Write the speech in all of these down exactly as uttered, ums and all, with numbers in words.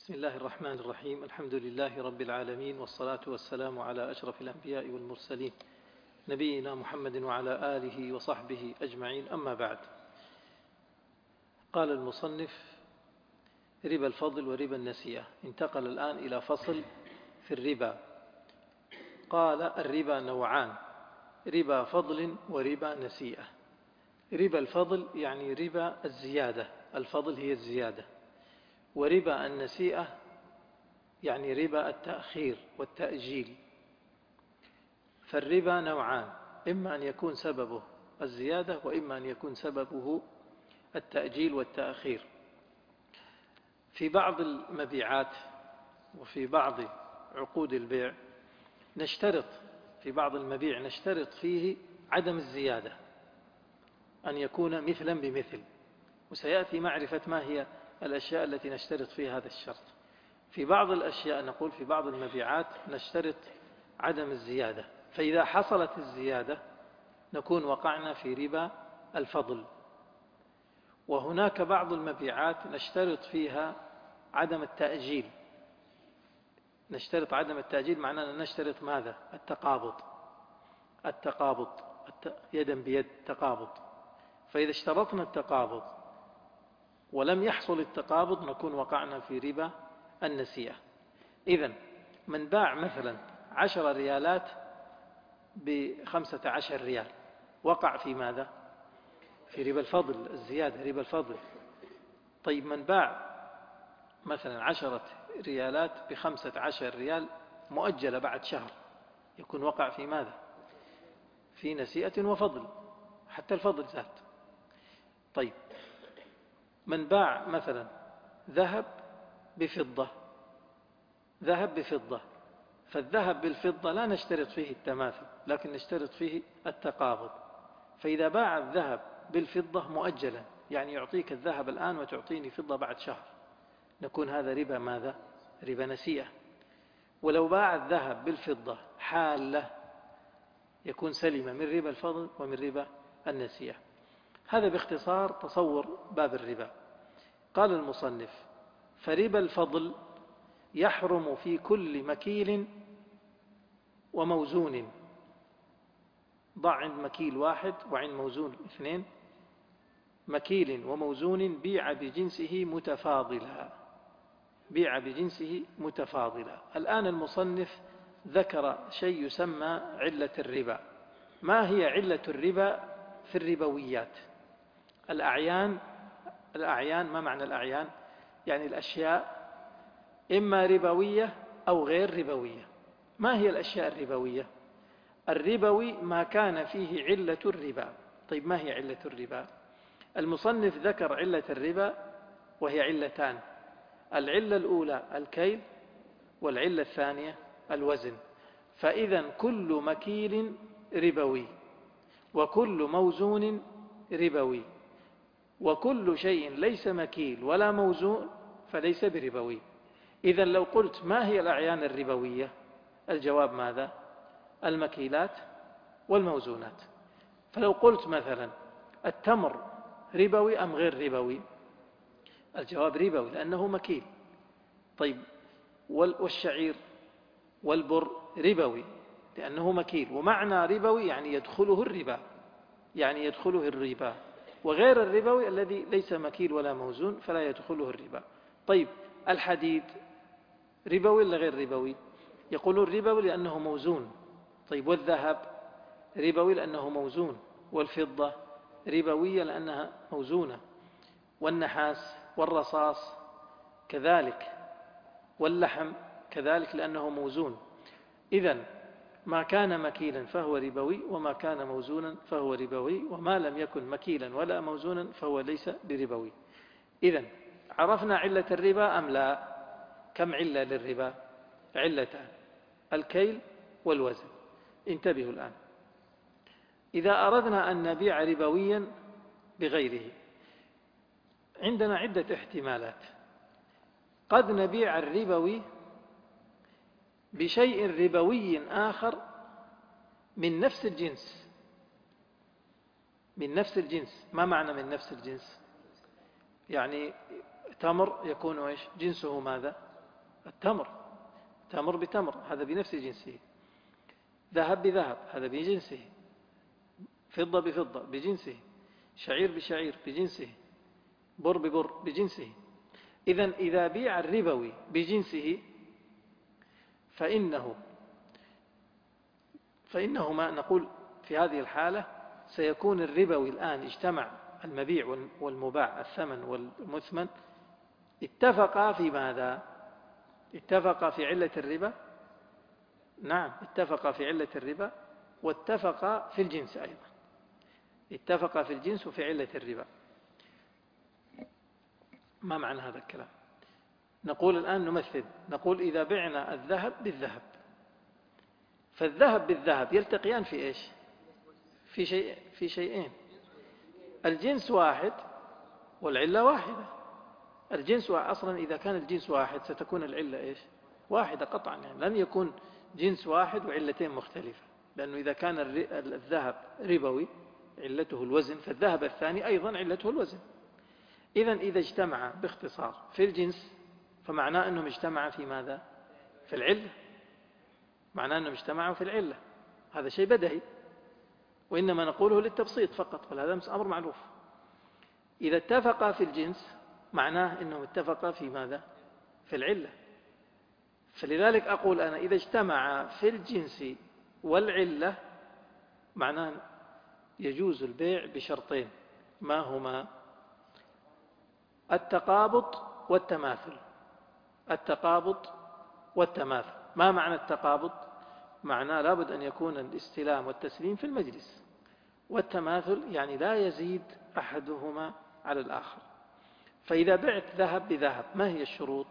بسم الله الرحمن الرحيم. الحمد لله رب العالمين، والصلاة والسلام على أشرف الأنبياء والمرسلين نبينا محمد وعلى آله وصحبه أجمعين، أما بعد. قال المصنف: ربا الفضل وربا النسيئة. انتقل الآن إلى فصل في الربا. قال: الربا نوعان: ربا فضل وربا نسيئة. ربا الفضل يعني ربا الزيادة، الفضل هي الزيادة، وربا النسيئة يعني ربا التأخير والتأجيل. فالربا نوعان: إما أن يكون سببه الزيادة، وإما أن يكون سببه التأجيل والتأخير. في بعض المبيعات وفي بعض عقود البيع نشترط في بعض المبيع نشترط فيه عدم الزيادة، أن يكون مثلا بمثل، وسيأتي معرفة ما هي الأشياء التي نشترط فيها هذا الشرط. في بعض الأشياء نقول في بعض المبيعات نشترط عدم الزيادة، فإذا حصلت الزيادة نكون وقعنا في ربا الفضل. وهناك بعض المبيعات نشترط فيها عدم التأجيل. نشترط عدم التأجيل معناه أن نشترط ماذا؟ التقابض التقابض يدا بيد تقابض. فإذا اشترطنا التقابض ولم يحصل التقابض نكون وقعنا في ربا النسيئة. إذن من باع مثلا عشر ريالات بخمسة عشر ريال وقع في ماذا؟ في ربا الفضل، الزيادة، ربا الفضل. طيب من باع مثلا عشرة ريالات بخمسة عشر ريال مؤجلة بعد شهر يكون وقع في ماذا؟ في نسيئة وفضل، حتى الفضل زاد. طيب من باع مثلا ذهب بفضة ذهب بفضة فالذهب بالفضة لا نشترط فيه التماثل، لكن نشترط فيه التقابض. فإذا باع الذهب بالفضة مؤجلا، يعني يعطيك الذهب الآن وتعطيني فضة بعد شهر، نكون هذا ربا ماذا؟ ربا نسيئة. ولو باع الذهب بالفضة حالة يكون سلم من ربا الفضل ومن ربا النسيئة. هذا باختصار تصور باب الربا. قال المصنف: فربا الفضل يحرم في كل مكيل وموزون. ضع عند مكيل واحد وعند موزون اثنين. مكيل وموزون بيع بجنسه متفاضلا بيع بجنسه متفاضلا. الآن المصنف ذكر شيء يسمى علة الربا. ما هي علة الربا في الربويات؟ الأعيان الأعيان ما معنى الأعيان؟ يعني الأشياء إما ربوية أو غير ربوية. ما هي الأشياء الربوية؟ الربوي ما كان فيه علة الربا. طيب ما هي علة الربا؟ المصنف ذكر علة الربا وهي علتان: العلة الأولى الكيل، والعلة الثانية الوزن. فإذا كل مكيل ربوي، وكل موزون ربوي، وكل شيء ليس مكيل ولا موزون فليس بربوي. إذا لو قلت ما هي الأعيان الربوية؟ الجواب ماذا؟ المكيلات والموزونات. فلو قلت مثلا التمر ربوي أم غير ربوي؟ الجواب ربوي لأنه مكيل. طيب والشعير والبر ربوي لأنه مكيل، ومعنى ربوي يعني يدخله الربا يعني يدخله الربا وغير الربوي الذي ليس مكيل ولا موزون فلا يدخله الربا. طيب الحديد ربوي ولا غير ربوي؟ يقولون ربوي لأنه موزون. طيب والذهب ربوي لأنه موزون، والفضة ربوية لأنها موزونة، والنحاس والرصاص كذلك، واللحم كذلك لأنه موزون. إذن ما كان مكيلا فهو ربوي، وما كان موزونا فهو ربوي، وما لم يكن مكيلا ولا موزونا فهو ليس بربوي. إذن عرفنا علة الربا أم لا؟ كم علة للربا؟ علتان: الكيل والوزن. انتبهوا الآن. إذا أردنا أن نبيع ربويا بغيره عندنا عدة احتمالات. قد نبيع الربوي بشيء ربوي آخر من نفس الجنس من نفس الجنس. ما معنى من نفس الجنس؟ يعني تمر يكون إيش؟ جنسه ماذا؟ التمر، تمر بتمر هذا بنفس جنسه، ذهب بذهب هذا بجنسه، فضة بفضة بجنسه، شعير بشعير بجنسه، بر ببر بجنسه. إذن إذا بيع الربوي بجنسه فإنه فإنه ما نقول في هذه الحالة سيكون الربوي الآن اجتمع المبيع والمباع الثمن والمثمن اتفقا في ماذا؟ اتفقا في علة الربا، نعم اتفقا في علة الربا واتفقا في الجنس أيضا، اتفقا في الجنس وفي علة الربا. ما معنى هذا الكلام؟ نقول الآن نمثل، نقول إذا بعنا الذهب بالذهب، فالذهب بالذهب يلتقيان في إيش؟ في شيء في شيئين، الجنس واحد والعلة واحدة. الجنس أصلا إذا كان الجنس واحد ستكون العلة إيش؟ واحدة قطعا، يعني لن يكون جنس واحد وعلتين مختلفة، لأنه إذا كان الذهب ربوي علته الوزن فالذهب الثاني أيضا علته الوزن. إذن إذا اجتمع باختصار في الجنس فمعناه أنهم اجتمعوا في ماذا؟ في العلة، معناه أنهم اجتمعوا في العلة، هذا شيء بديهي وإنما نقوله للتبسيط فقط، وهذا أمر معروف. إذا اتفقا في الجنس معناه أنهم اتفقا في ماذا؟ في العلة. فلذلك أقول أنا إذا اجتمع في الجنس والعلة معناه يجوز البيع بشرطين، ما هما؟ التقابض والتماثل. التقابض والتماثل، ما معنى التقابض؟ معناه لابد أن يكون الاستلام والتسليم في المجلس، والتماثل يعني لا يزيد أحدهما على الآخر. فإذا بعت ذهب بذهب ما هي الشروط؟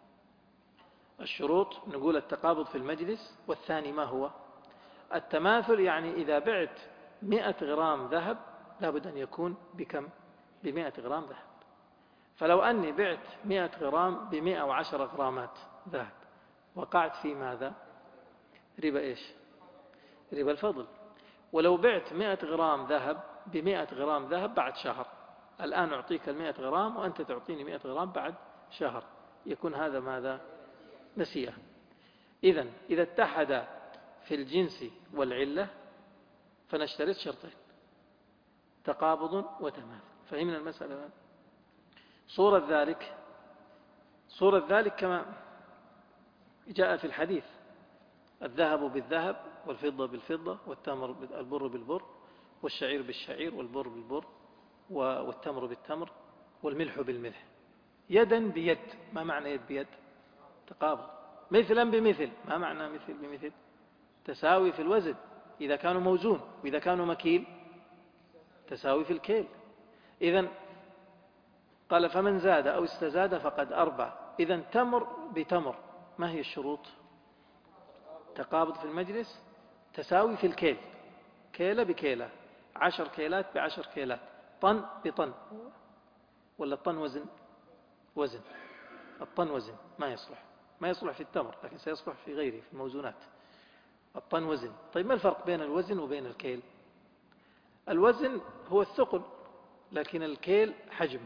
الشروط نقول التقابض في المجلس، والثاني ما هو؟ التماثل، يعني إذا بعت مئة غرام ذهب لابد أن يكون بكم؟ بمئة غرام ذهب. فلو أني بعت مئة غرام بمئة وعشرة غرامات ذهب وقعت في ماذا؟ ربا إيش؟ ربا الفضل. ولو بعت مئة غرام ذهب بمئة غرام ذهب بعد شهر، الآن أعطيك المئة غرام وأنت تعطيني مئة غرام بعد شهر، يكون هذا ماذا؟ نسيئة. إذن إذا اتحد في الجنس والعلة فنشترط شرطين، تقابض وتماثل. فهمنا المسألة الآن؟ صورة ذلك صورة ذلك كما جاء في الحديث: الذهب بالذهب والفضة بالفضة والتمر البر بالبر والشعير بالشعير والبر بالبر والتمر بالتمر والملح بالملح، يدا بيد. ما معنى يد بيد؟ تقابض. مثلا بمثل، ما معنى مثل بمثل؟ تساوي في الوزن إذا كانوا موزون، وإذا كانوا مكيل تساوي في الكيل. إذن قال: فمن زاد أو استزاد فقد أربع. إذن تمر بتمر ما هي الشروط؟ تقابض في المجلس، تساوي في الكيل، كيلة بكيلة، عشر كيلات بعشر كيلات، طن بطن. ولا الطن وزن؟ وزن. الطن وزن ما يصلح، ما يصلح في التمر لكن سيصلح في غيره في الموزونات. الطن وزن. طيب ما الفرق بين الوزن وبين الكيل؟ الوزن هو الثقل، لكن الكيل حجم.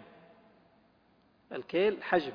الكيل حجم.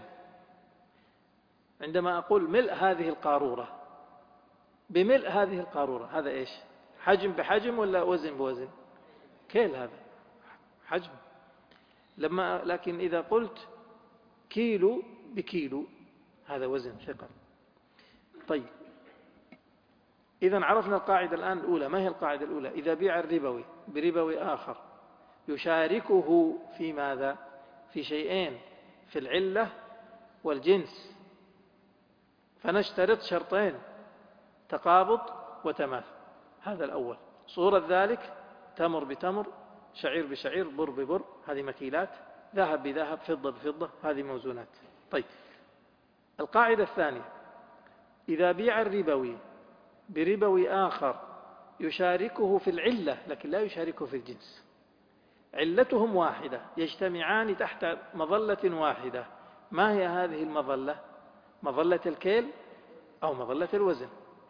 عندما أقول ملء هذه القارورة بملء هذه القارورة، هذا إيش؟ حجم بحجم ولا وزن بوزن؟ كيل، هذا حجم. لما لكن إذا قلت كيلو بكيلو هذا وزن ثقل. طيب إذن عرفنا القاعدة الآن الأولى. ما هي القاعدة الأولى؟ إذا بيع الربوي بربوي آخر يشاركه في ماذا؟ في شيئين، في العلة والجنس، فنشترط شرطين: تقابض وتماثل. هذا الأول. صورة ذلك: تمر بتمر، شعير بشعير، بر ببر، هذه مكيلات، ذهب بذهب، فضة بفضة، هذه موزونات. طيب القاعدة الثانية: إذا بيع الربوي بربوي آخر يشاركه في العلة لكن لا يشاركه في الجنس، علتهم واحدة، يجتمعان تحت مظلة واحدة. ما هي هذه المظلة؟ مظلة الكيل أو مظلة الوزن.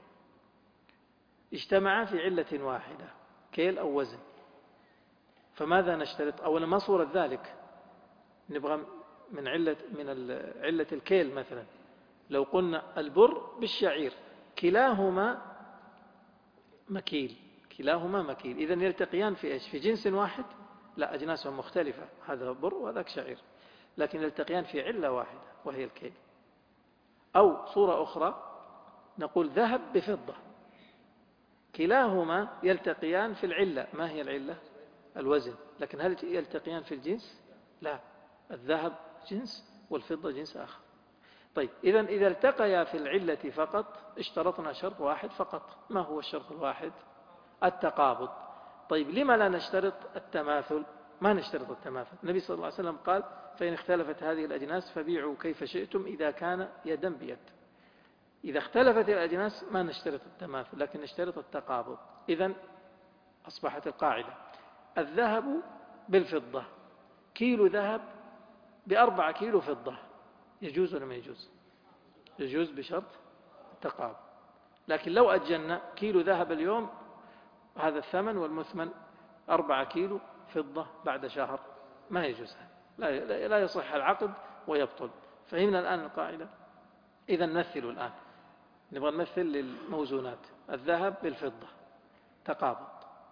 اجتمعا في علة واحدة، كيل أو وزن. فماذا نشترط؟ أولا ما صورة ذلك؟ نبغى من علة من علة الكيل مثلا، لو قلنا البر بالشعير كلاهما مكيل، كلاهما مكيل، إذن يلتقيان في إيش؟ في جنس واحد؟ لا، أجناسهم مختلفة، هذا بر وهذاك شعير، لكن يلتقيان في علة واحدة وهي الكيل. أو صورة أخرى نقول ذهب بفضة، كلاهما يلتقيان في العلة، ما هي العلة؟ الوزن، لكن هل يلتقيان في الجنس؟ لا، الذهب جنس والفضة جنس آخر. طيب إذن إذا التقيا في العلة فقط اشترطنا شرط واحد فقط، ما هو الشرط الواحد؟ التقابض. طيب لما لا نشترط التماثل؟ ما نشترط التماثل، النبي صلى الله عليه وسلم قال فإن اختلفت هذه الأجناس فبيعوا كيف شئتم إذا كان يدا بيد. إذا اختلفت الأجناس ما نشترط التماثل، لكن نشترط التقابض. إذن أصبحت القاعدة الذهب بالفضة، كيلو ذهب بأربعة كيلو فضة، يجوز ولا ما يجوز؟ يجوز بشرط التقابض. لكن لو أجلنا كيلو ذهب اليوم هذا الثمن والمثمن أربعة كيلو فضة بعد شهر، ما يجوز، لا, لا يصح العقد ويبطل. فهمنا الآن القاعدة؟ إذا نمثل الآن، نبغى نمثل للموزونات الذهب بالفضة تقابض،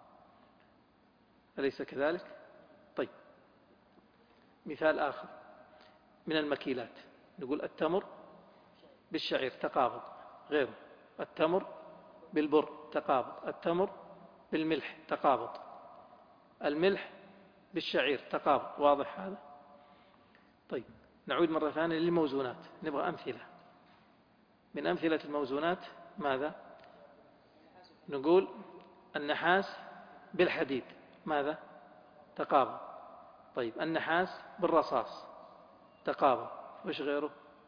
أليس كذلك؟ طيب مثال آخر من المكيلات، نقول التمر بالشعير تقابض، غيره التمر بالبر تقابض، التمر بالملح تقابض، الملح بالشعير تقابض، واضح هذا؟ طيب نعود مرة ثانية للموزونات، نبغى أمثلة من أمثلة الموزونات. ماذا؟ نقول النحاس بالحديد ماذا؟ تقابض. طيب النحاس بالرصاص تقابض، وش غيره؟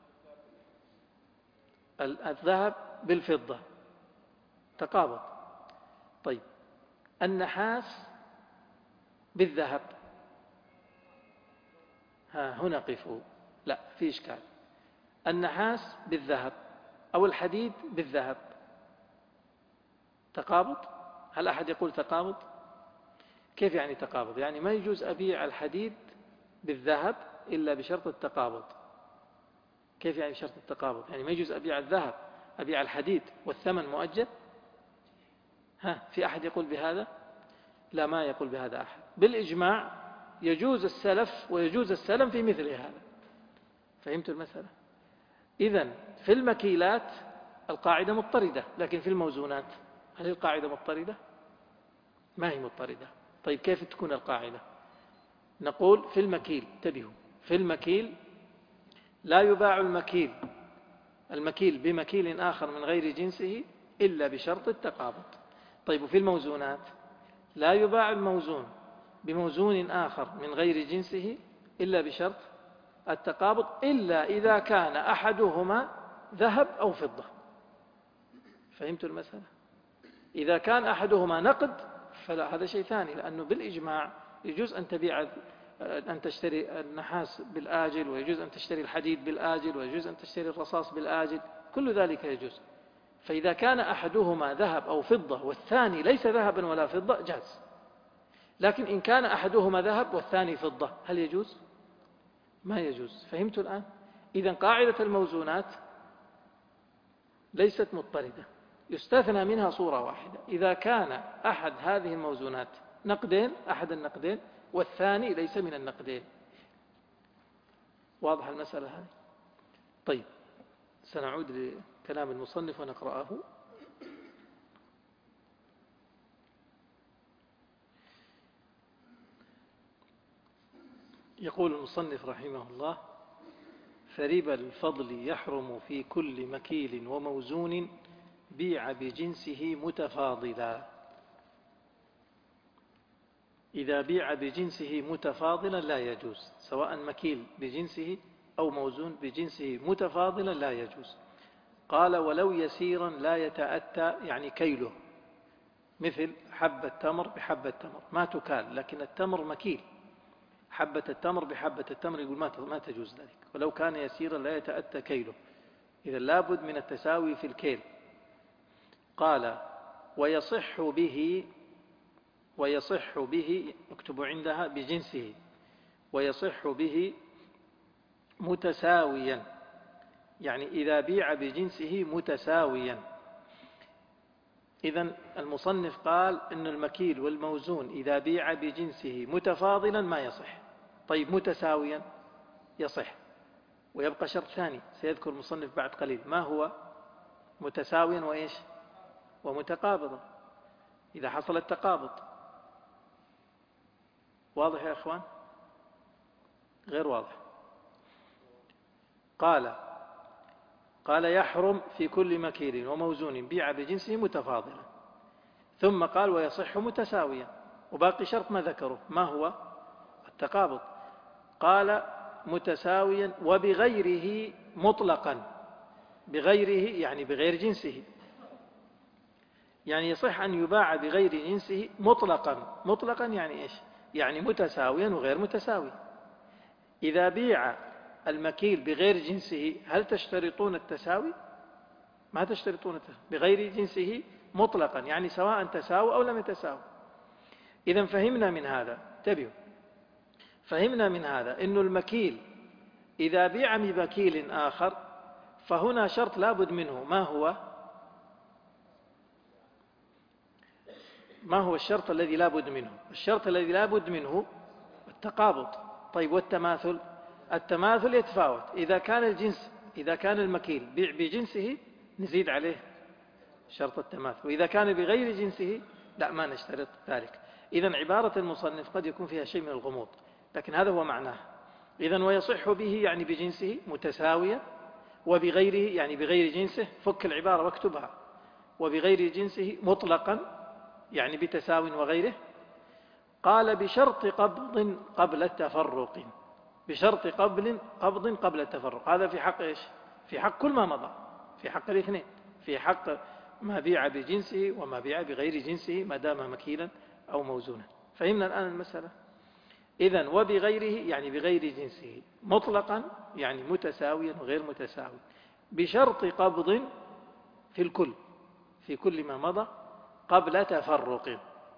الذهب بالفضة تقابض. طيب النحاس بالذهب، ها هنا قفوا، لا في إشكال. النحاس بالذهب أو الحديد بالذهب تقابض؟ هل أحد يقول تقابض؟ كيف يعني تقابض؟ يعني ما يجوز أبيع الحديد بالذهب إلا بشرط التقابض. كيف يعني شرط التقابض؟ يعني ما يجوز أبيع الذهب أبيع الحديد والثمن مؤجل؟ ها في أحد يقول بهذا؟ لا، ما يقول بهذا أحد. بالإجماع يجوز السلف ويجوز السلم في مثل هذا. فهمت المسألة؟ إذن في المكيلات القاعدة مضطردة، لكن في الموزونات هل القاعدة مضطردة؟ ما هي مضطردة. طيب كيف تكون القاعدة؟ نقول في المكيل، انتبهوا، في المكيل لا يباع المكيل المكيل بمكيل آخر من غير جنسه إلا بشرط التقابض. طيب وفي الموزونات لا يباع الموزون بموزون آخر من غير جنسه إلا بشرط التقابض، إلا إذا كان أحدهما ذهب أو فضة. فهمت المسألة؟ إذا كان أحدهما نقد فلا، هذا شيء ثاني، لأنه بالإجماع يجوز أن تبيع أن تشتري النحاس بالآجل، ويجوز أن تشتري الحديد بالآجل، ويجوز أن تشتري الرصاص بالآجل، كل ذلك يجوز. فإذا كان أحدهما ذهب أو فضة والثاني ليس ذهبا ولا فضة جاز. لكن إن كان أحدهما ذهب والثاني فضة هل يجوز؟ ما يجوز. فهمت الآن؟ إذن قاعدة الموزونات ليست مضطردة، يستثنى منها صورة واحدة، إذا كان أحد هذه الموزونات نقدين، أحد النقدين، والثاني ليس من النقدين. واضح المسألة هذه؟ طيب سنعود لكلام المصنف ونقرأه. يقول المصنف رحمه الله: فربا الفضل يحرم في كل مكيل وموزون بيع بجنسه متفاضلا. إذا بيع بجنسه متفاضلا لا يجوز، سواء مكيل بجنسه أو موزون بجنسه متفاضلا لا يجوز. قال: ولو يسيرا لا يتأتى، يعني كيله، مثل حبة تمر بحبة تمر ما تكال، لكن التمر مكيل، حبة التمر بحبة التمر يقول ما تجوز ذلك، ولو كان يسيرا لا يتأتى كيله، إذا لابد من التساوي في الكيل. قال: ويصح به ويصح به اكتب عندها بجنسه، ويصح به متساويا، يعني إذا بيع بجنسه متساويا. إذن المصنف قال إن المكيل والموزون إذا بيع بجنسه متفاضلا ما يصح. طيب متساويا يصح. ويبقى شرط ثاني سيذكر المصنف بعد قليل، ما هو؟ متساويا وإيش؟ ومتقابضا. إذا حصل التقابض. واضح يا أخوان؟ غير واضح. قال قال يحرم في كل مكيل وموزون بيع بجنسه متفاضلا. ثم قال ويصح متساويا، وباقي شرط ما ذكره، ما هو؟ التقابض. قال متساويا وبغيره مطلقا. بغيره يعني بغير جنسه، يعني يصح أن يباع بغير جنسه مطلقا. مطلقا يعني إيش؟ يعني متساويا وغير متساوي. إذا بيع المكيل بغير جنسه هل تشترطون التساوي؟ ما تشترطون التساوي. بغير جنسه مطلقا يعني سواء تساوى أو لم يتساوى. إذا فهمنا من هذا، انتبهوا، فهمنا من هذا أن المكيل إذا بيع بمكيل آخر فهنا شرط لابد منه، ما هو؟ ما هو الشرط الذي لابد منه؟ الشرط الذي لابد منه التقابض. طيب والتماثل؟ التماثل يتفاوت. إذا كان الجنس إذا كان المكيل بيع بجنسه نزيد عليه شرط التماثل، وإذا كان بغير جنسه لا، ما نشترط ذلك. إذن عبارة المصنف قد يكون فيها شيء من الغموض، لكن هذا هو معناه. إذن ويصح به يعني بجنسه متساوية، وبغيره يعني بغير جنسه، فك العبارة واكتبها، وبغير جنسه مطلقا يعني بتساو وغيره. قال بشرط قبض قبل التفرق. بشرط قبل قبض قبل التفرق. هذا في حق إيش؟ في حق كل ما مضى، في حق الاثنين، في حق ما بيع بجنسه وما بيع بغير جنسه ما دام مكيلا أو موزونا. فهمنا الآن المسألة؟ إذن وبغيره يعني بغير جنسه مطلقا يعني متساويا وغير متساوي، بشرط قبض في الكل، في كل ما مضى قبل تفرق.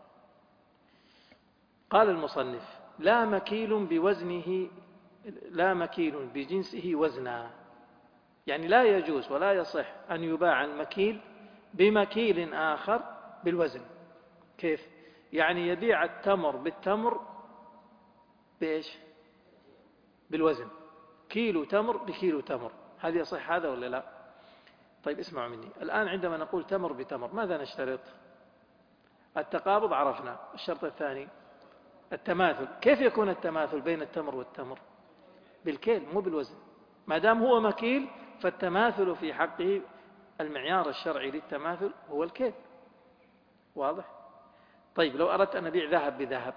قال المصنف لا مكيل بوزنه لا مكيل بجنسه وزنا، يعني لا يجوز ولا يصح أن يباع المكيل بمكيل آخر بالوزن. كيف؟ يعني يبيع التمر بالتمر بإيش؟ بالوزن. كيلو تمر بكيلو تمر، هل يصح هذا ولا لا؟ طيب اسمعوا مني الآن، عندما نقول تمر بتمر ماذا نشترط؟ التقابض عرفنا. الشرط الثاني التماثل. كيف يكون التماثل بين التمر والتمر؟ بالكيل مو بالوزن. ما دام هو مكيل فالتماثل في حقه المعيار الشرعي للتماثل هو الكيل. واضح؟ طيب لو أردت أن أبيع ذهب بذهب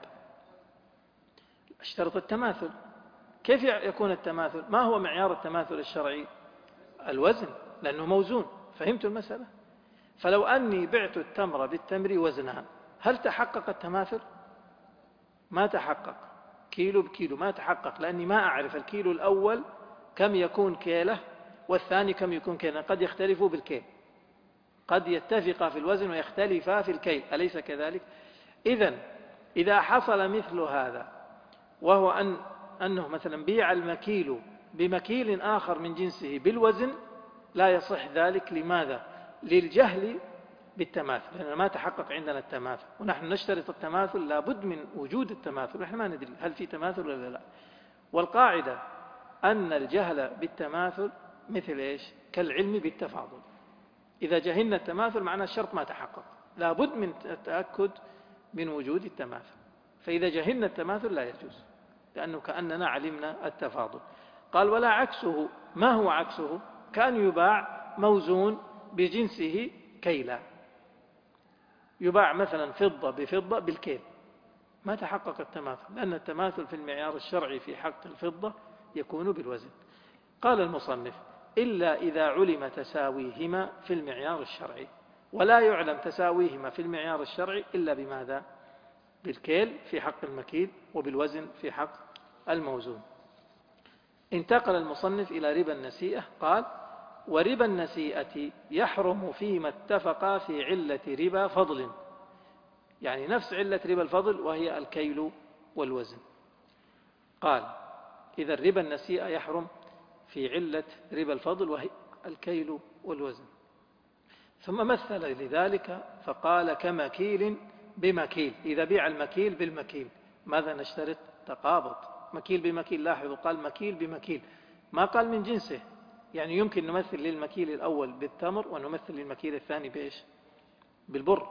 اشترط التماثل. كيف يكون التماثل؟ ما هو معيار التماثل الشرعي؟ الوزن، لأنه موزون. فهمت المسألة؟ فلو أني بعت التمر بالتمر وزنها هل تحقق التماثل؟ ما تحقق. كيلو بكيلو ما تحقق، لأني ما أعرف الكيلو الأول كم يكون كيله والثاني كم يكون كيلا. قد يختلفوا بالكيل، قد يتفقا في الوزن ويختلفا في الكيل، أليس كذلك؟ إذن إذا حصل مثل هذا، وهو أن أنه مثلا بيع المكيل بمكيل آخر من جنسه بالوزن، لا يصح ذلك. لماذا؟ للجهل بالتماثل، لأننا ما تحقق عندنا التماثل، ونحن نشترط التماثل، لابد من وجود التماثل، نحن ما ندري هل في تماثل ولا لا. والقاعدة أن الجهل بالتماثل مثل إيش؟ كالعلم بالتفاضل. إذا جهلنا التماثل معناه الشرط ما تحقق، لابد من التأكد من وجود التماثل. فإذا جهلنا التماثل لا يجوز، لأنه كأننا علمنا التفاضل. قال ولا عكسه. ما هو عكسه؟ كان يباع موزون بجنسه كيلا، يباع مثلا فضة بفضة بالكيل، ما تحقق التماثل، لأن التماثل في المعيار الشرعي في حق الفضة يكون بالوزن. قال المصنف إلا إذا علم تساويهما في المعيار الشرعي، ولا يعلم تساويهما في المعيار الشرعي إلا بماذا؟ بالكيل في حق المكيل وبالوزن في حق الموزون. انتقل المصنف إلى ربا النسيئة. قال وربا النسيئة يحرم فيما اتفقا في علة ربا فضل، يعني نفس علة ربا الفضل وهي الكيل والوزن. قال إذا ربا النسيئة يحرم في علة ربا الفضل وهي الكيل والوزن. ثم مثل لذلك فقال كمكيل بمكيل. إذا بيع المكيل بالمكيل ماذا نشترط؟ تقابض. مكيل بمكيل، لاحظوا قال مكيل بمكيل، ما قال من جنسه. يعني يمكن نمثل للمكيل الأول بالتمر ونمثل للمكيل الثاني بإيش؟ بالبر.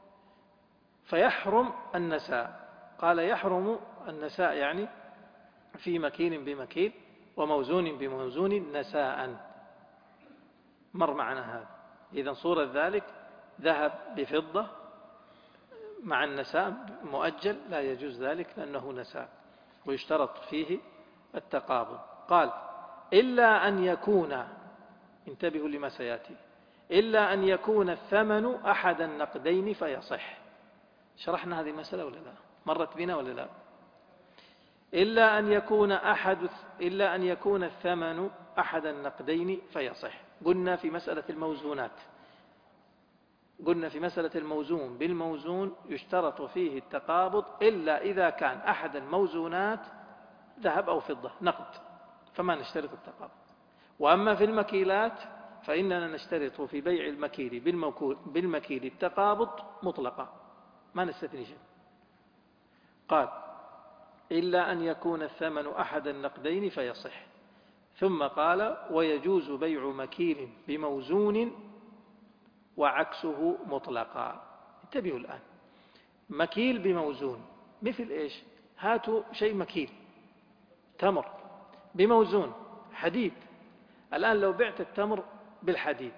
فيحرم النساء. قال يحرم النساء يعني في مكيل بمكيل وموزون بموزون نساء. مر معنا هذا. إذن صورة ذلك ذهب بفضة مع النساء مؤجل لا يجوز ذلك لأنه نساء ويشترط فيه التقابض. قال إلا أن يكون، انتبهوا لما سيأتي، إلا أن يكون الثمن أحد النقدين فيصح. شرحنا هذه المسألة ولا لا؟ مرت بنا ولا لا؟ إلا أن يكون أحد إلا أن يكون الثمن أحد النقدين فيصح. قلنا في مسألة الموزونات، قلنا في مسألة الموزون بالموزون يشترط فيه التقابض إلا إذا كان أحد الموزونات ذهب أو فضة نقد، فما نشترط التقابض. وأما في المكيلات فإننا نشترط في بيع المكيل بالمكيل التقابض مطلقا، ما نستثني شيء. قال إلا أن يكون الثمن أحد النقدين فيصح. ثم قال ويجوز بيع مكيل بموزون وعكسه مطلقا. انتبهوا الآن، مكيل بموزون مثل إيش؟ هاتوا شيء مكيل، تمر بموزون حديد. الآن لو بعت التمر بالحديد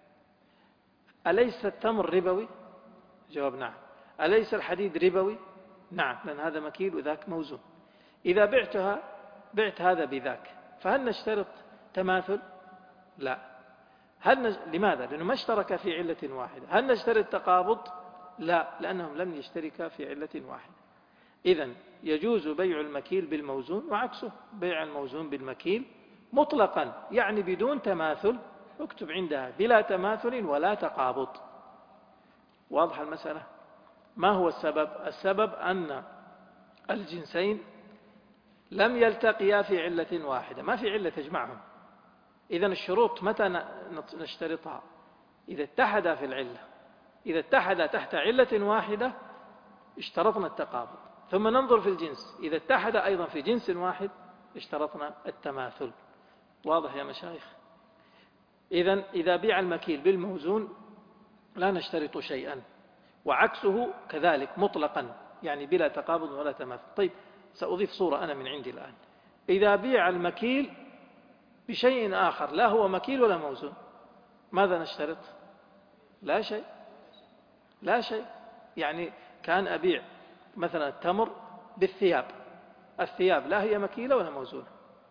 أليس التمر ربوي؟ جواب نعم. أليس الحديد ربوي؟ نعم، لأن هذا مكيل وذاك موزون. إذا بعتها بعت هذا بذاك فهل نشترط تماثل؟ لا. هل نج... لماذا؟ لأنه ما اشترك في علة واحدة. هل نشترط تقابض؟ لا، لأنهم لم يشتركا في علة واحدة. إذن يجوز بيع المكيل بالموزون وعكسه بيع الموزون بالمكيل مطلقا، يعني بدون تماثل. اكتب عندها بلا تماثل ولا تقابض. واضح المسألة؟ ما هو السبب؟ السبب أن الجنسين لم يلتقيا في علة واحدة، ما في علة تجمعهم. إذن الشروط متى نشترطها؟ إذا اتحدا في العلة. إذا اتحدا تحت علة واحدة اشترطنا التقابض، ثم ننظر في الجنس. إذا اتحدا أيضا في جنس واحد اشترطنا التماثل. واضح يا مشايخ؟ إذن إذا بيع المكيل بالموزون لا نشترط شيئا، وعكسه كذلك مطلقا، يعني بلا تقابض ولا تماثل. طيب سأضيف صورة أنا من عندي الآن. إذا بيع المكيل بشيء آخر لا هو مكيل ولا موزون ماذا نشترط؟ لا شيء، لا شيء. يعني كان أبيع مثلا التمر بالثياب، الثياب لا هي مكيلة ولا موزونة.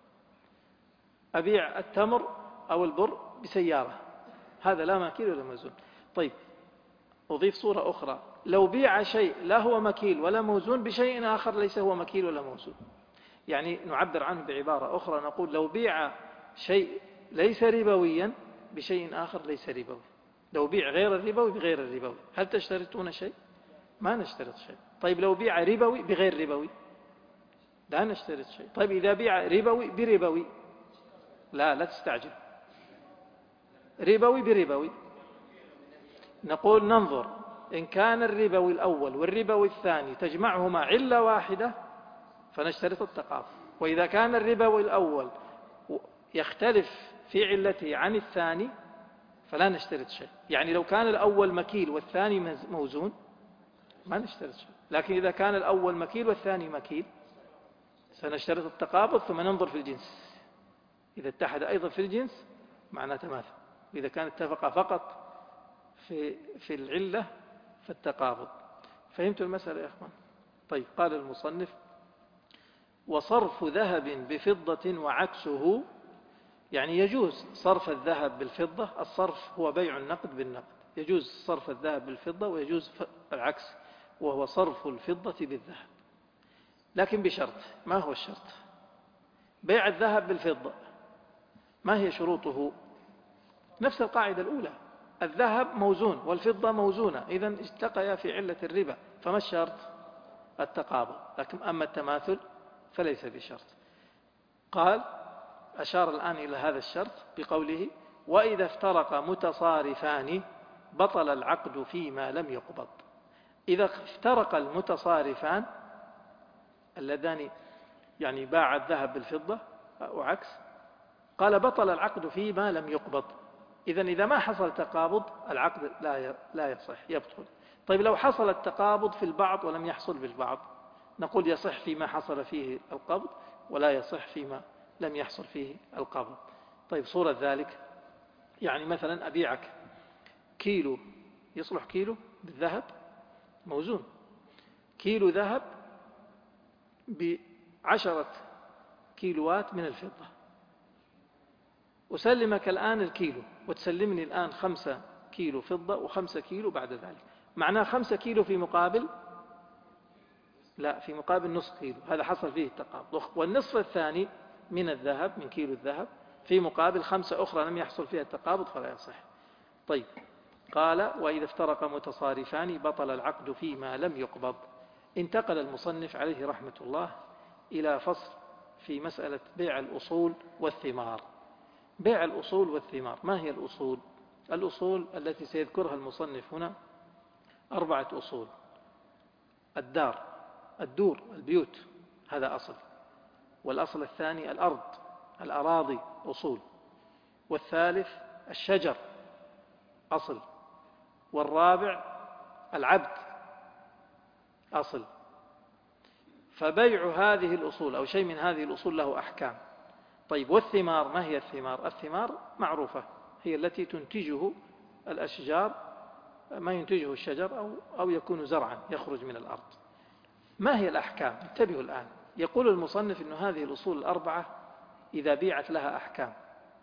أبيع التمر أو البر بسيارة، هذا لا مكيل ولا موزون. طيب أضيف صورة أخرى، لو بيع شيء لا هو مكيل ولا موزون بشيء آخر ليس هو مكيل ولا موزون. يعني نعبر عنه بعبارة أخرى، نقول لو بيع شيء ليس ربويا بشيء آخر ليس ربوي. لو بيع غير الربوي بغير الربوي، هل تشترطون شيء؟ ما نشترط شيء. طيب لو بيع ربوي بغير ربوي لا نشترط شيء. طيب إذا بيع ربوي بربوي لا لا تستعجل، ربوي بربوي نقول ننظر إن كان الربوي الأول والربوي الثاني تجمعهما علة واحدة فنشترط التقابض، وإذا كان الربوي الأول يختلف في علته عن الثاني فلا نشترط شيء. يعني لو كان الأول مكيل والثاني موزون ما نشترط شيء، لكن إذا كان الأول مكيل والثاني مكيل سنشترط التقابض ثم ننظر في الجنس. إذا اتحد أيضا في الجنس معناه تماثل، وإذا كان اتفق فقط في في العلة فالتقابض. فهمتوا المسألة يا أخوان؟ طيب قال المصنف وصرف ذهب بفضة وعكسه، يعني يجوز صرف الذهب بالفضة. الصرف هو بيع النقد بالنقد، يجوز صرف الذهب بالفضة ويجوز العكس وهو صرف الفضة بالذهب، لكن بشرط. ما هو الشرط؟ بيع الذهب بالفضة ما هي شروطه؟ نفس القاعدة الأولى، الذهب موزون والفضة موزونة، إذن التقيا في علة الربا، فما الشرط؟ التقابض. لكن أما التماثل فليس بشرط. قال أشار الآن إلى هذا الشرط بقوله وإذا افترق متصارفان بطل العقد فيما لم يقبض. إذا افترق المتصارفان اللذان يعني باع الذهب بالفضة وعكس، قال بطل العقد فيما لم يقبض. إذن إذا ما حصل تقابض العقد لا لا يصح، يبطل. طيب لو حصل التقابض في البعض ولم يحصل بالبعض، نقول يصح فيما حصل فيه القبض ولا يصح فيما لم يحصل فيه القبض. طيب صورة ذلك يعني مثلا أبيعك كيلو، يصلح كيلو بالذهب موزون، كيلو ذهب بعشرة كيلوات من الفضة، أسلمك الآن الكيلو وتسلمني الآن خمسة كيلو فضة وخمسة كيلو بعد ذلك، معناه خمسة كيلو في مقابل لا في مقابل نصف كيلو، هذا حصل فيه التقابض. والنصف الثاني من الذهب من كيلو الذهب في مقابل خمسة أخرى لم يحصل فيها التقابض فلا يصح. طيب قال وإذا افترق متصارفان بطل العقد فيما لم يقبض. انتقل المصنف عليه رحمة الله إلى فصل في مسألة بيع الأصول والثمار. بيع الأصول والثمار، ما هي الأصول؟ الأصول التي سيذكرها المصنف هنا أربعة أصول: الدار، الدور، البيوت، هذا أصل. والأصل الثاني الأرض، الأراضي أصول. والثالث الشجر أصل. والرابع العبد أصل. فبيع هذه الأصول أو شيء من هذه الأصول له أحكام. طيب والثمار، ما هي الثمار؟ الثمار معروفة، هي التي تنتجه الأشجار، ما ينتجه الشجر أو, أو يكون زرعا يخرج من الأرض. ما هي الأحكام؟ انتبهوا الآن. يقول المصنف أن هذه الأصول الأربعة إذا بيعت لها أحكام.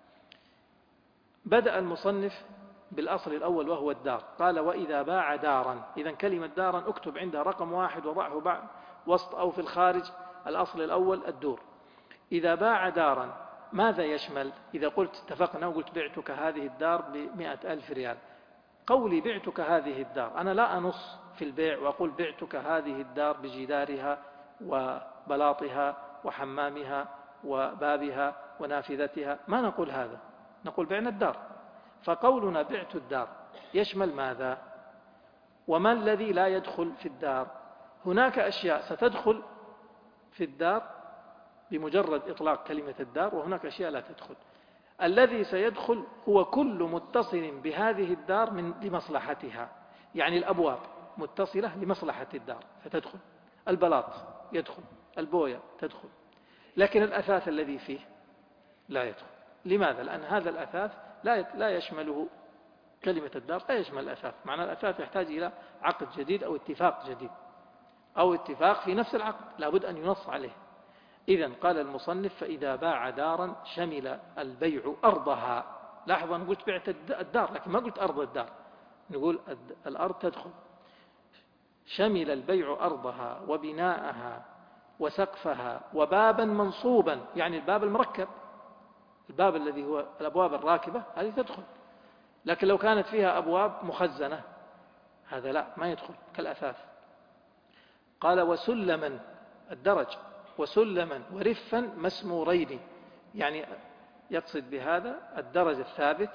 بدأ المصنف بالأصل الأول وهو الدار، قال وإذا باع دارا. إذن كلمة دارا اكتب عندها رقم واحد وضعه بعد وسط أو في الخارج. الأصل الأول الدور. إذا باع دارا ماذا يشمل؟ إذا قلت اتفقنا وقلت بعتك هذه الدار بمئة ألف ريال، قولي بعتك هذه الدار أنا لا أنص في البيع وأقول بعتك هذه الدار بجدارها وبلاطها وحمامها وبابها ونافذتها، ما نقول هذا، نقول بعنا الدار. فقولنا بعت الدار يشمل ماذا؟ وما الذي لا يدخل في الدار؟ هناك أشياء ستدخل في الدار بمجرد إطلاق كلمة الدار، وهناك أشياء لا تدخل. الذي سيدخل هو كل متصل بهذه الدار من لمصلحتها، يعني الأبواب متصلة لمصلحة الدار فتدخل، البلاط يدخل، البوية تدخل، لكن الأثاث الذي فيه لا يدخل. لماذا؟ لأن هذا الأثاث لا لا يشمله كلمة الدار، لا يشمل الأثاث. معنى الأثاث يحتاج إلى عقد جديد أو اتفاق جديد أو اتفاق في نفس العقد لابد أن ينص عليه. إذن قال المصنف فإذا باع دارا شمل البيع أرضها. لاحظوا أنا قلت بعت الدار لكن ما قلت أرض الدار، نقول الأرض تدخل. شمل البيع أرضها وبناءها وسقفها وبابا منصوبا، يعني الباب المركب، الباب الذي هو الأبواب الراكبة هذه تدخل. لكن لو كانت فيها أبواب مخزنة هذا لا، ما يدخل كالأثاث. قال وسلما الدرج، وسلما ورفا مسمورين، يعني يقصد بهذا الدرج الثابت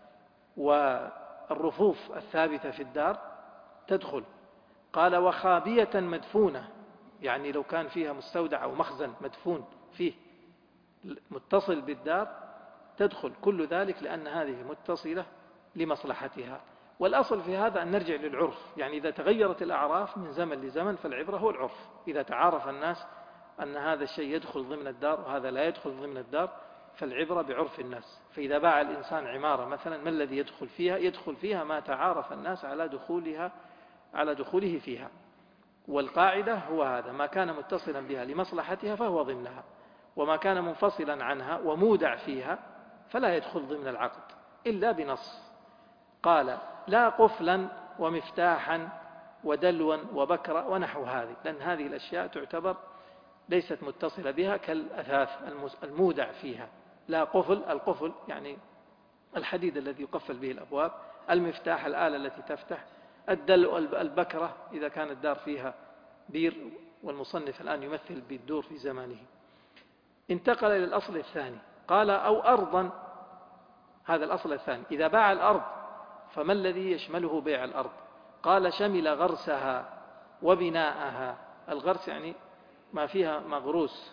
والرفوف الثابتة في الدار تدخل. قال وخابية مدفونة، يعني لو كان فيها مستودع أو مخزن مدفون فيه متصل بالدار تدخل كل ذلك، لأن هذه متصلة لمصلحتها. والأصل في هذا أن نرجع للعرف، يعني إذا تغيرت الأعراف من زمن لزمن فالعبرة هو العرف. إذا تعارف الناس أن هذا الشيء يدخل ضمن الدار وهذا لا يدخل ضمن الدار فالعبرة بعرف الناس. فإذا باع الإنسان عمارة مثلا ما الذي يدخل فيها؟ يدخل فيها ما تعارف الناس على دخولها على دخوله فيها. والقاعدة هو هذا: ما كان متصلا بها لمصلحتها فهو ضمنها، وما كان منفصلا عنها ومودع فيها فلا يدخل ضمن العقد إلا بنص. قال لا قفلا ومفتاحا ودلوا وبكرة ونحو هذه، لأن هذه الأشياء تعتبر ليست متصلة بها كالأثاث المودع فيها. لا قفل، القفل يعني الحديد الذي يقفل به الأبواب، المفتاح الآلة التي تفتح، الدلو البكرة إذا كانت الدار فيها بير، والمصنف الآن يمثل بالدور في زمانه. انتقل إلى الأصل الثاني قال أو أرضا، هذا الأصل الثاني. إذا باع الأرض فما الذي يشمله بيع الأرض؟ قال شمل غرسها وبناءها. الغرس يعني ما فيها مغروس،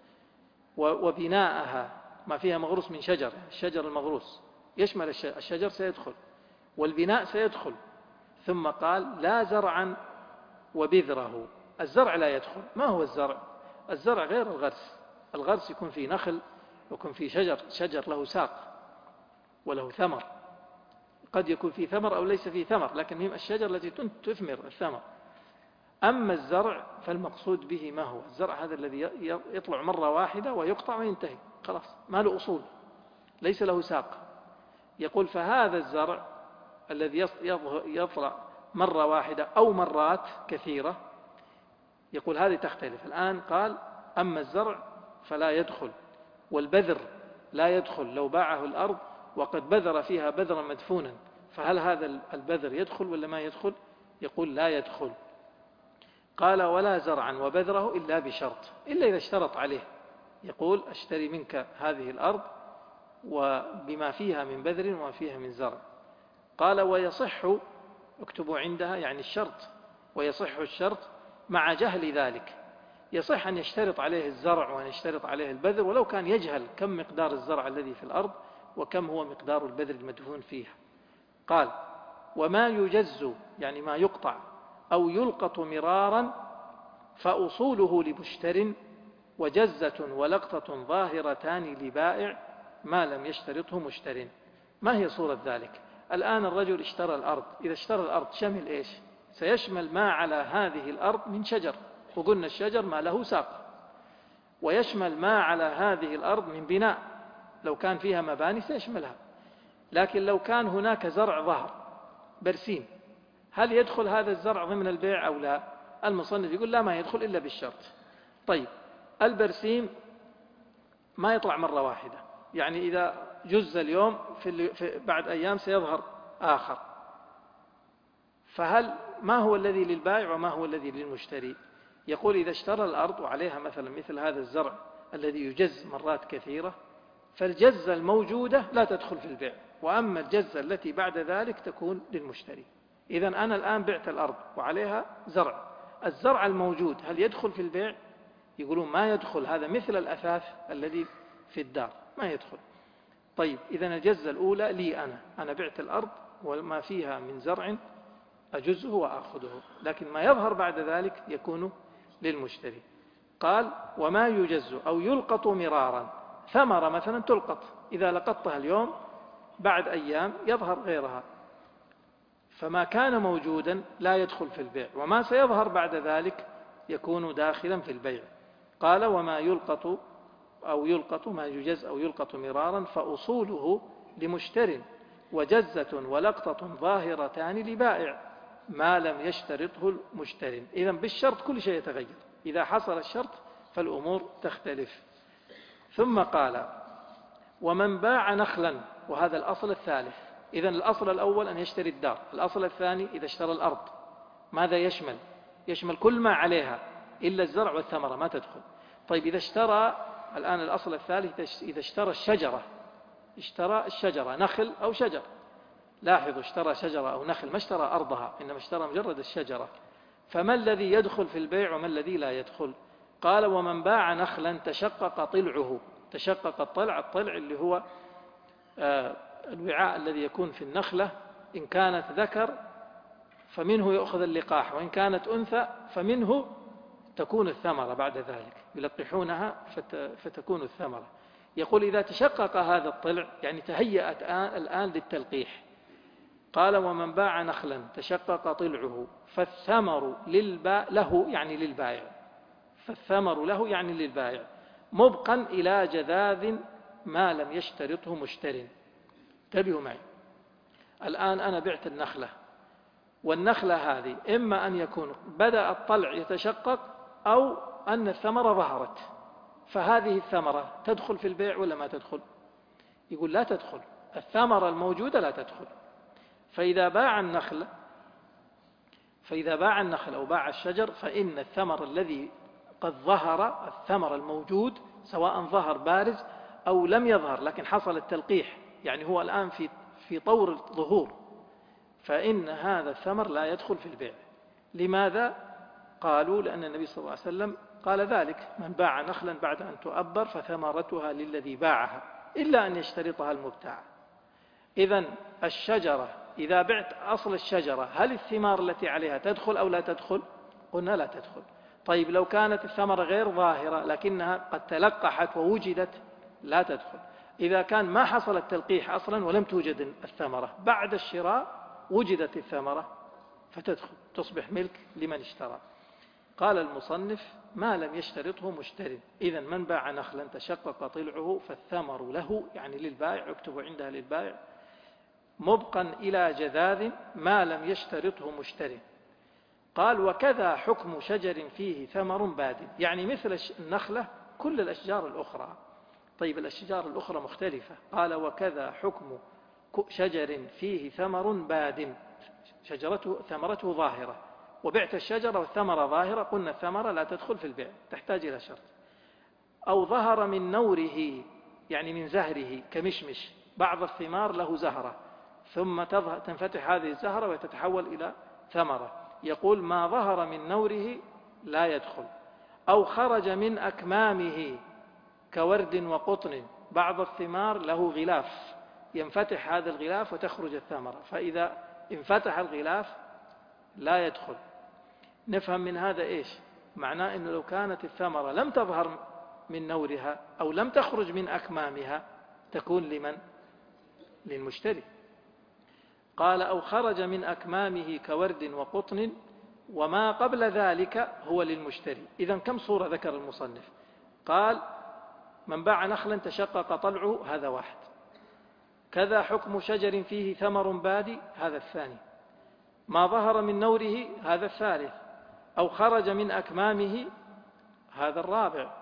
وبناءها ما فيها مغروس من شجر، الشجر المغروس يشمل الشجر سيدخل، والبناء سيدخل. ثم قال لا زرعا وبذره. الزرع لا يدخل. ما هو الزرع؟ الزرع غير الغرس. الغرس يكون في نخل، يكون في شجر، شجر له ساق وله ثمر، قد يكون في ثمر أو ليس في ثمر، لكن هم الشجر التي تثمر الثمر. أما الزرع فالمقصود به ما هو؟ الزرع هذا الذي يطلع مرة واحدة ويقطع وينتهي، خلاص ما له أصول، ليس له ساق. يقول فهذا الزرع الذي يطلع مرة واحدة أو مرات كثيرة، يقول هذه تختلف. الآن قال أما الزرع فلا يدخل، والبذر لا يدخل لو باعه الأرض وقد بذر فيها بذرا مدفونا، فهل هذا البذر يدخل ولا ما يدخل؟ يقول لا يدخل. قال ولا زرعا وبذره إلا بشرط، إلا إذا اشترط عليه، يقول أشتري منك هذه الأرض وبما فيها من بذر وما فيها من زرع. قال ويصح، اكتبوا عندها يعني الشرط، ويصح الشرط مع جهل ذلك. يصح أن يشترط عليه الزرع وأن يشترط عليه البذر ولو كان يجهل كم مقدار الزرع الذي في الأرض وكم هو مقدار البذر المدفون فيها. قال وما يجز يعني ما يقطع أو يلقط مرارا فأصوله لمشتر، وجزة ولقطة ظاهرتان لبائع ما لم يشترطه مشتر. ما هي صورة ذلك؟ الآن الرجل اشترى الأرض، إذا اشترى الأرض شمل إيش؟ سيشمل ما على هذه الأرض من شجر، وقلنا الشجر ما له ساق، ويشمل ما على هذه الأرض من بناء، لو كان فيها مباني سيشملها. لكن لو كان هناك زرع ظهر برسيم، هل يدخل هذا الزرع ضمن البيع أو لا؟ المصنف يقول لا، ما يدخل إلا بالشرط. طيب البرسيم ما يطلع مرة واحدة، يعني إذا جز اليوم في بعد أيام سيظهر آخر، فهل ما هو الذي للبائع وما هو الذي للمشتري؟ يقول إذا اشترى الأرض وعليها مثلا مثل هذا الزرع الذي يجز مرات كثيرة، فالجزة الموجودة لا تدخل في البيع، وأما الجزة التي بعد ذلك تكون للمشتري. إذا أنا الآن بعت الأرض وعليها زرع، الزرع الموجود هل يدخل في البيع؟ يقولون ما يدخل، هذا مثل الأثاث الذي في الدار ما يدخل. طيب إذا الجزة الأولى لي أنا، أنا بعت الأرض وما فيها من زرع أجزه وأخذه، لكن ما يظهر بعد ذلك يكون للمشتري. قال وما يجز أو يلقط مرارا، ثمرة مثلا تلقط، إذا لقطتها اليوم بعد أيام يظهر غيرها، فما كان موجودا لا يدخل في البيع، وما سيظهر بعد ذلك يكون داخلا في البيع. قال وما يلقط أو يلقط ما يجز أو يلقط مرارا فأصوله لمشتر، وجزة ولقطة ظاهرتان لبائع ما لم يشترطه المشتر. إذن بالشرط كل شيء يتغير، إذا حصل الشرط فالأمور تختلف. ثم قال ومن باع نخلا، وهذا الأصل الثالث. إذن الأصل الأول أن يشتري الدار، الأصل الثاني إذا اشترى الأرض ماذا يشمل؟ يشمل كل ما عليها إلا الزرع والثمرة ما تدخل. طيب إذا اشترى الآن الأصل الثالث، إذا اشترى الشجرة، اشترى الشجرة نخل أو شجر، لاحظوا اشترى شجرة أو نخل، ما اشترى أرضها، إنما اشترى مجرد الشجرة، فما الذي يدخل في البيع وما الذي لا يدخل؟ قال ومن باع نخلا تشقق طلعه. تشقق الطلع، الطلع اللي هو آه الوعاء الذي يكون في النخلة، إن كانت ذكر فمنه يأخذ اللقاح، وإن كانت أنثى فمنه تكون الثمرة بعد ذلك، يلقحونها فتكون الثمرة. يقول إذا تشقق هذا الطلع يعني تهيأت الآن للتلقيح. قال ومن باع نخلا تشقق طلعه فالثمر للبا له يعني للبائع، فالثمر له يعني للبائع مبقا إلى جذاذ ما لم يشترطه مشتر. انتبهوا معي، الآن أنا بعت النخلة، والنخلة هذه إما أن يكون بدأ الطلع يتشقق أو أن الثمرة ظهرت، فهذه الثمرة تدخل في البيع ولا ما تدخل؟ يقول لا تدخل، الثمرة الموجودة لا تدخل. فإذا باع النخل فإذا باع النخل أو باع الشجر فإن الثمر الذي قد ظهر، الثمر الموجود سواء ظهر بارز أو لم يظهر لكن حصل التلقيح، يعني هو الآن في في طور الظهور، فإن هذا الثمر لا يدخل في البيع. لماذا؟ قالوا لأن النبي صلى الله عليه وسلم قال ذلك: من باع نخلا بعد أن تؤبر فثمرتها للذي باعها إلا أن يشترطها المبتاع. إذن الشجرة إذا بعت أصل الشجرة هل الثمار التي عليها تدخل أو لا تدخل؟ قلنا لا تدخل. طيب لو كانت الثمرة غير ظاهرة لكنها قد تلقحت ووجدت لا تدخل. إذا كان ما حصل التلقيح أصلا ولم توجد الثمرة، بعد الشراء وجدت الثمرة فتدخل، تصبح ملك لمن اشترى. قال المصنف: ما لم يشترطه مشتري. إذن من باع نخلا تشقق طلعه فالثمر له، يعني للبائع، يكتب عندها للبائع، مبقا إلى جذاذ ما لم يشترطه مشتري. قال: وكذا حكم شجر فيه ثمر باد، يعني مثل النخلة كل الأشجار الأخرى. طيب الأشجار الأخرى مختلفة. قال: وكذا حكم شجر فيه ثمر باد، شجرته ثمرته ظاهرة، وبعت الشجرة والثمرة ظاهرة، قلنا الثمرة لا تدخل في البيع، تحتاج إلى شرط. أو ظهر من نوره، يعني من زهره، كمشمش، بعض الثمار له زهرة ثم تنفتح هذه الزهرة وتتحول إلى ثمرة، يقول: ما ظهر من نوره لا يدخل. أو خرج من أكمامه كورد وقطن، بعض الثمار له غلاف، ينفتح هذا الغلاف وتخرج الثمرة، فإذا انفتح الغلاف لا يدخل. نفهم من هذا إيش؟ معناه أنه لو كانت الثمرة لم تظهر من نورها أو لم تخرج من أكمامها تكون لمن؟ للمشتري. قال: أو خرج من أكمامه كورد وقطن وما قبل ذلك هو للمشتري. إذن كم صورة ذكر المصنف؟ قال: من باع نخلا تشقق طلعه، هذا واحد. كذا حكم شجر فيه ثمر بادي، هذا الثاني. ما ظهر من نوره، هذا الثالث. أو خرج من أكمامه، هذا الرابع.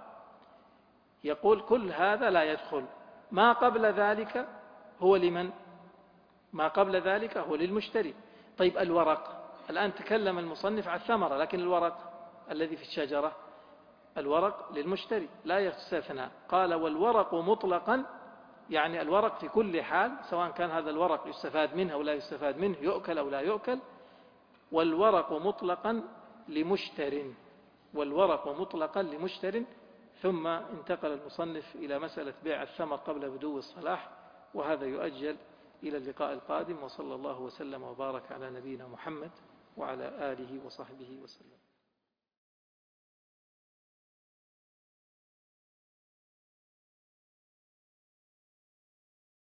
يقول: كل هذا لا يدخل. ما قبل ذلك هو لمن؟ ما قبل ذلك هو للمشتري. طيب الورق، الآن تكلم المصنف عن الثمرة، لكن الورق الذي في الشجرة، الورق للمشتري لا يستثنى. قال: والورق مطلقا، يعني الورق في كل حال، سواء كان هذا الورق يستفاد منه أو لا يستفاد منه، يؤكل أو لا يؤكل. والورق مطلقا لمشتر، والورق مطلقا لمشتر. ثم انتقل المصنف إلى مسألة بيع الثمر قبل بدو الصلاح، وهذا يؤجل إلى اللقاء القادم. وصلى الله وسلم وبارك على نبينا محمد وعلى آله وصحبه وسلم.